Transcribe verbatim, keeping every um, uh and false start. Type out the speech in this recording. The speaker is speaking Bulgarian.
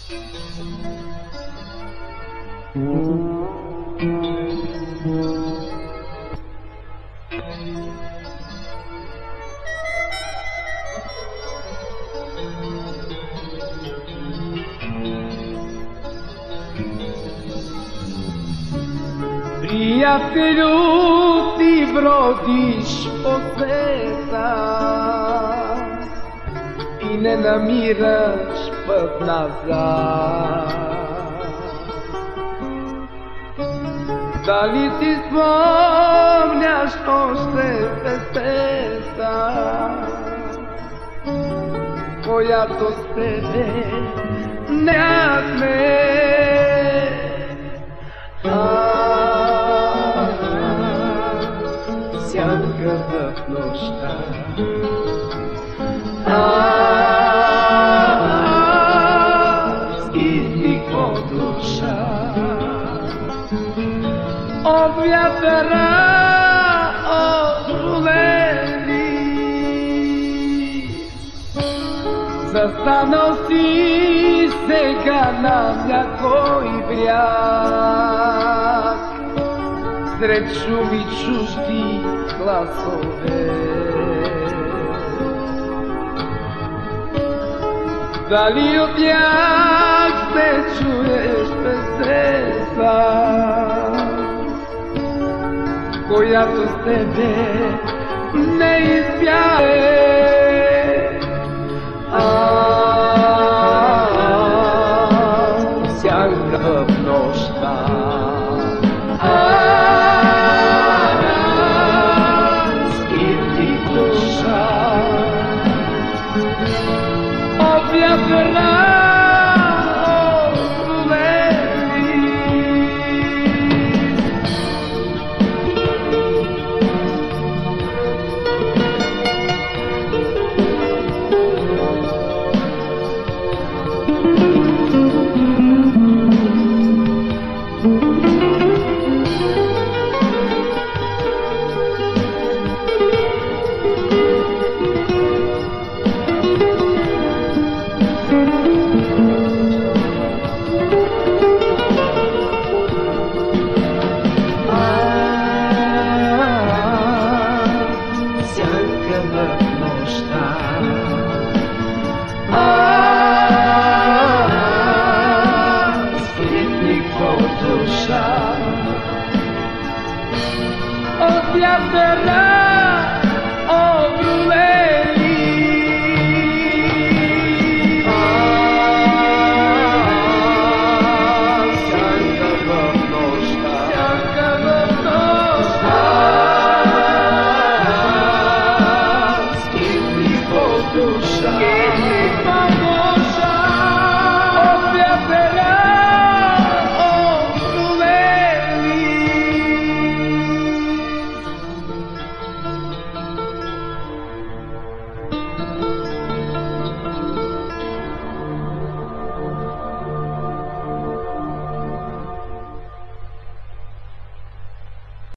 Приятелю, ти бродиш по света и не намираш път назад. Дали си спомняш още песента, която с тебе нямахме? Сянка в нощта, изниква душа от вятъра, от рулени. Застанал си сега на някой бряг, сред шуми чужди гласове. Дали от тях се чуеш песента, която с тебе не изпяе? Сянка в нощта, от вятъра